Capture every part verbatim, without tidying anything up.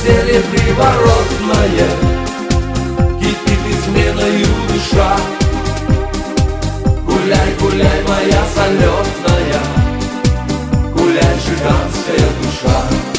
зелье приворотное, кипит изменою душа. Гуляй, гуляй, моя залетная, гуляй, жиганская душа.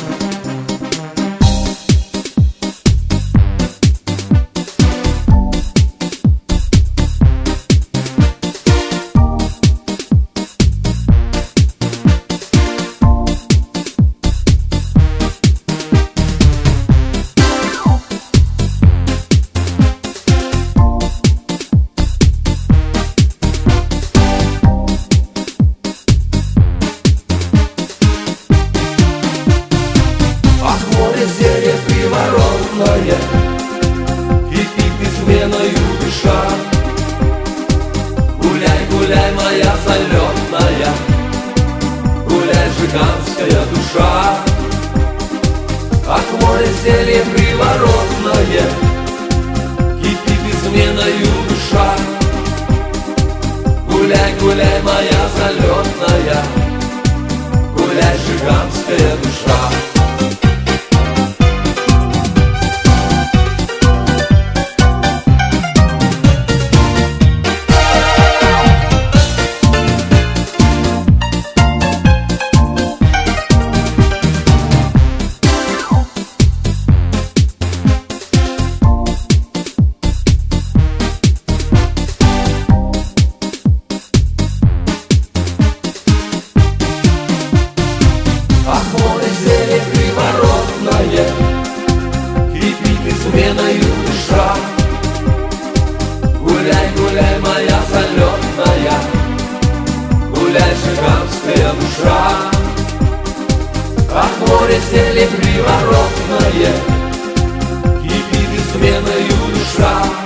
Зелье приворотное, кипит изменою душа. Гуляй, гуляй, моя залетная, гуляй, жиганская душа. Ах, море зелье приворотное, кипит изменою душа. Гуляй, гуляй, моя залетная, гуляй, жиганская душа. Зелье приворотное, кипит изменою душа. Гуляй, гуляй, моя залетная, гуляй, жиганская душа. Ах, море зелье приворотное, кипит изменою душа.